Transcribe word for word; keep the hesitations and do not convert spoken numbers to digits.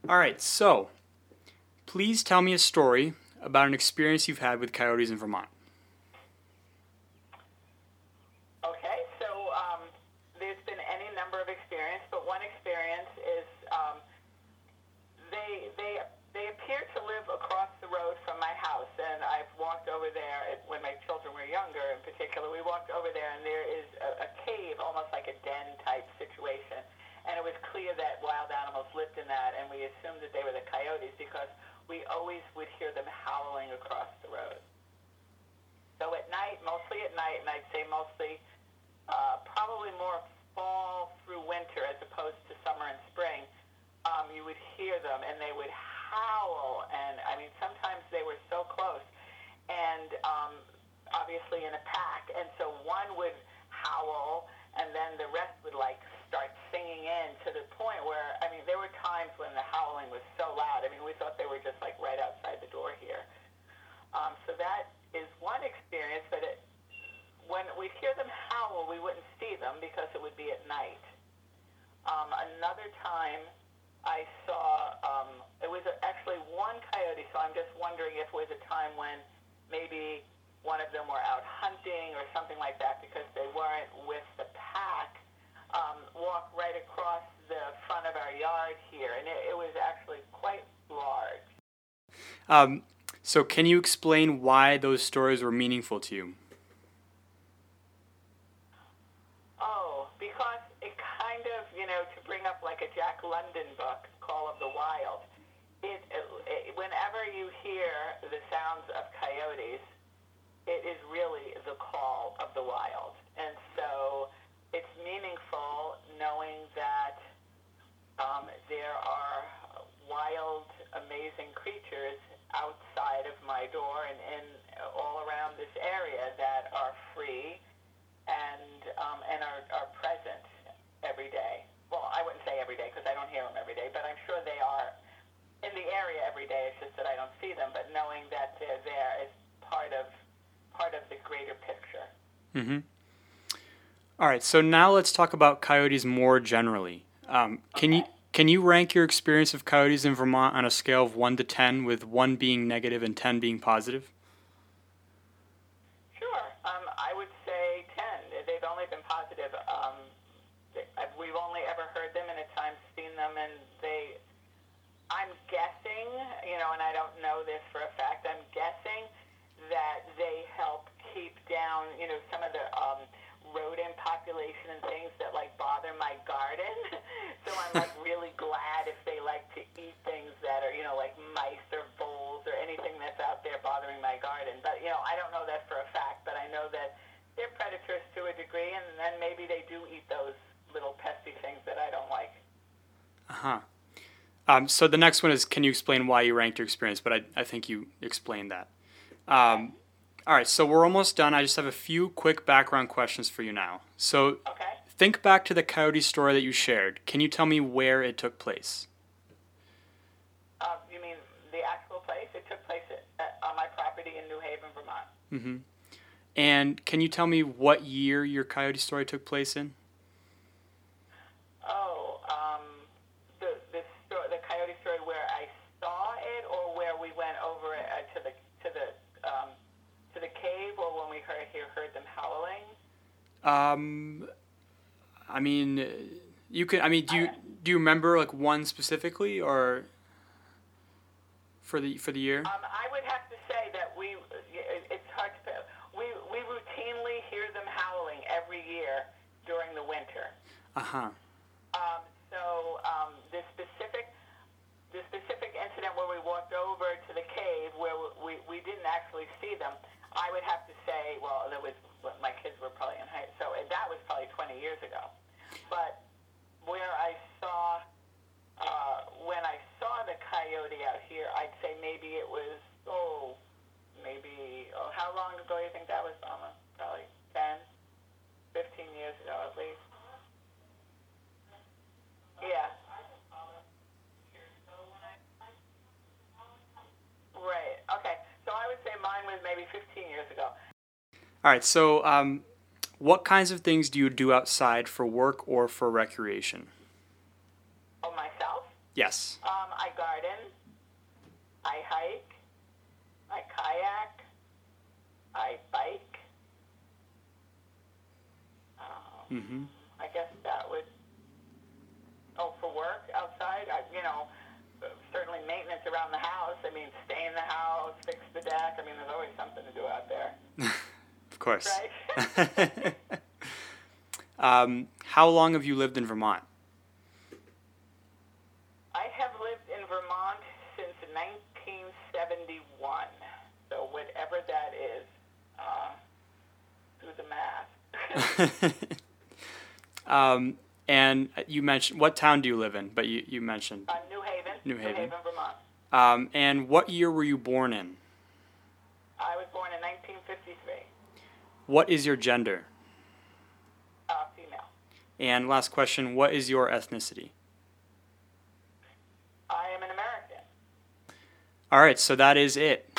All right, so please tell me a story about an experience you've had with coyotes in Vermont. Okay, so um, there's been any number of experiences, but one experience is um, they they they appear to live across the road from my house, and I've walked over there when my children were younger. In particular, we walked over there, and there is a, a cave, almost like a den type situation, and it was clear that wild animals lived in that, and we assumed that they were the coyotes because we always would hear them howling across the road. So at night, mostly at night, and I'd say mostly uh, probably more fall through winter as opposed to summer and spring, um, you would hear them, and they would howl, and I mean, sometimes they were so close, and um, obviously in a pack, and so one would howl, and then the rest would like start singing in to the point where, I mean, there were times when the howling was so loud, I mean, we thought they were just like right outside the door here. Um, so that is one experience, but it, when we'd hear them howl, we wouldn't see them because it would be at night. Um, another time I saw, um, it was actually one coyote, so I'm just wondering if it was a time when maybe one of them were out hunting or something like that because they weren't with the pack, um, walk right across the front of our yard here, and it, it was actually quite large. Um, so can you explain why those stories were meaningful to you? Oh, because it kind of, you know, to bring up like a Jack London book, Call of the Wild, it, it, it whenever you hear the sounds of coyotes, it is really the call of the wild. And so it's meaningful knowing that um, there are wild, amazing creatures outside of my door and, and all around this area that are free and um, and are, are present every day. Well, I wouldn't say every day because I don't hear them every day, but I'm sure they are in the area every day. It's just that I don't see them. But knowing that they're there is part of part of the greater picture. Mm-hmm. All right, so now let's talk about coyotes more generally. Um, can Okay. you can you rank your experience of coyotes in Vermont on a scale of one to ten, with one being negative and ten being positive? Sure. Um, I would say ten. They've only been positive. Um, they, we've only ever heard them and at times seen them, and they, I'm guessing, you know, and I don't know this for a fact, I'm guessing that they help keep down, you know, some of the um, rodent population and things that, like, bother my garden. So I'm, like, really glad if they like to eat things that are, you know, like mice or voles or anything that's out there bothering my garden. But, you know, I don't know that for a fact, but I know that they're predators to a degree, and then maybe they do eat those little pesky things that I don't like. Uh-huh. Um, so the next one is, can you explain why you ranked your experience? But I, I think you explained that. Um, all right, so we're almost done. I just have a few quick background questions for you now. So Okay. think back to the coyote story that you shared. Can you tell me where it took place? Uh, you mean the actual place? It took place at, at, on my property in New Haven, Vermont. Mm-hmm. And can you tell me what year your coyote story took place in? Oh, um, the the, sto- the coyote story where I saw it, or where we went over it, uh, to the to the um, to the cave, or when we heard hear, heard them howling. Um, I mean, uh, you can. I mean, do you I, do you remember like one specifically, or for the for the year? um, I would have to say that we it, it's hard to we we routinely hear them howling every year during the winter. Uh huh. Um, so um, the specific the specific incident where we walked over to the cave where we, we didn't actually see them, I would have to say, well, there was my kids were probably in high, so that was probably twenty years ago. But where I saw uh, when I saw the coyote out here, I'd say maybe it was oh maybe oh how long ago do you think that was, Alma? Probably ten, fifteen years ago at least. Yeah. Right. Okay. So I would say mine was maybe fifteen years ago. All right. So, um, what kinds of things do you do outside for work or for recreation? Oh, myself? Yes. Um, I garden. I hike. I kayak. I bike. Um, Mm-hmm. I guess that would. Oh, for work outside, I, you know, certainly maintenance around the house. I mean, stay in the house, fix the deck. I mean, there's always something to do out there. Of course. Right? um, how long have you lived in Vermont? I have lived in Vermont since nineteen seventy-one. So whatever that is, uh, do the math. um, and you mentioned, what town do you live in? But you, you mentioned. Uh, New Haven. New Haven. New Haven, Vermont. Um, and what year were you born in? I was born in nineteen fifty-three. What is your gender? Uh, female. And last question, what is your ethnicity? I am an American. All right, so that is it.